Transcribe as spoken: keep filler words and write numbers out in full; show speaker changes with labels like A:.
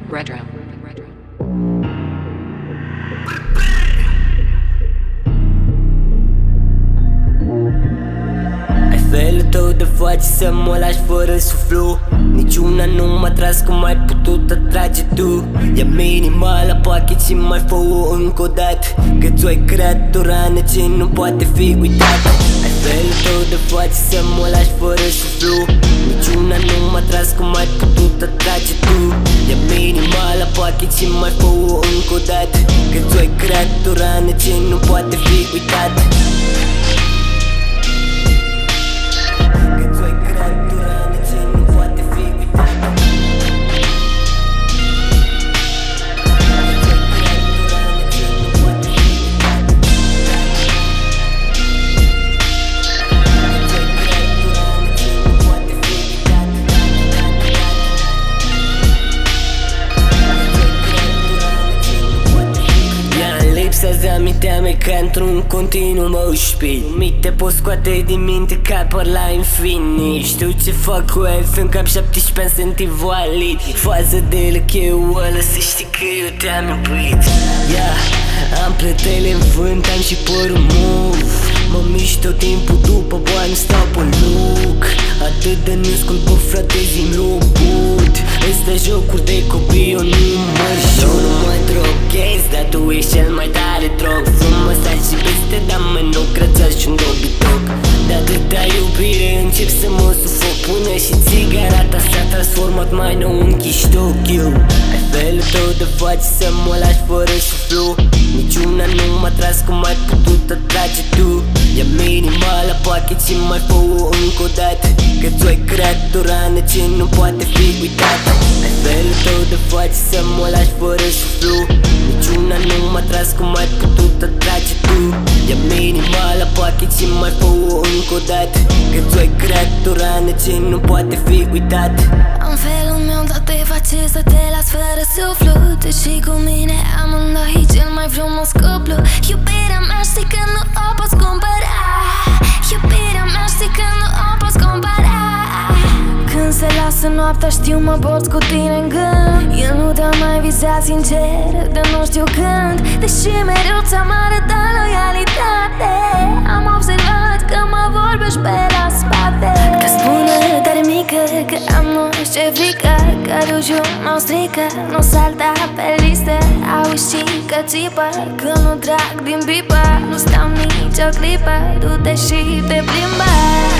A: Retro.
B: Ai felul tău de face să mă lași fără suflu. Niciuna nu m-a tras cum ai putut atrage tu. E minimal la pachet și mai fă-o încă o dată, că ți-ai creat o rană ce nu poate fi uitată. Ai felul tău de face să mă lași fără suflu. Niciuna nu m-a tras cum ai putut atrage tu. E minimal la pachet și mai fă-o încă o dată, că ți-ai creat o rană ce nu poate fi uitată. Să-ți aminteam ca într-un continuu mă ușpi. Mi te pot scoate din minte ca par la infinit. Știu ce fac cu F în cap șaptesprezece ani sunt invalid. Fază de lăcheu ăla să știi că eu te-am iubit. Yeah, am plătele în vânt, am și părul move. Mă mișc tot timpul după bani, stau pe look. Atât de nescult, bă frate, zi-mi robot. Ăsta jocuri de copii, eu nu mă joc. Nu mă droghez, dar tu ești cel mai tare drog. Frumos ai și peste, dar mă nu crățași și un dobitoc. De atâta iubire încep să mă sufoc, până și țigara ta s-a transformat mai nou în chiștoc. Eu ai felul tău de face să mă lași fără suflu. Niciuna nu m-a tras cum ai putut atrage tu. E minimal la pachet și mai fă-o încă o dată, că ți-ai creat o rană ce nu poate fi uitată. Ai felul tău de face să mă lași fără suflu. Niciuna nu m-a tras cum ai putut atrage tu. E minimal la pachet și mai fă-o încă o dată, că ți-ai creat o rană ce nu poate fi uitată.
C: Am felul meu, dar te face să te las fără suflu. Tu și cu mine amândoi cel mai frumos cuplu. Iubirea mea știi că nu o poți cumpăra. Iubirea mea știi că nu o poți cumpăra. Când se lasă noaptea știu mă porți cu tine în gând. Eu nu te-am mai visat sincer, dar nu știu când. Deși mereu ți-am arătat loialitate, am observat că mă vorbești pe la spate. Că spune tare mică că am nu știu ce frică, că rugiul mă strică, nu salta pe listă. Auzi și că țipă, că nu trag din pipă. Nu stau nici o clipă, du-te și te plimbă.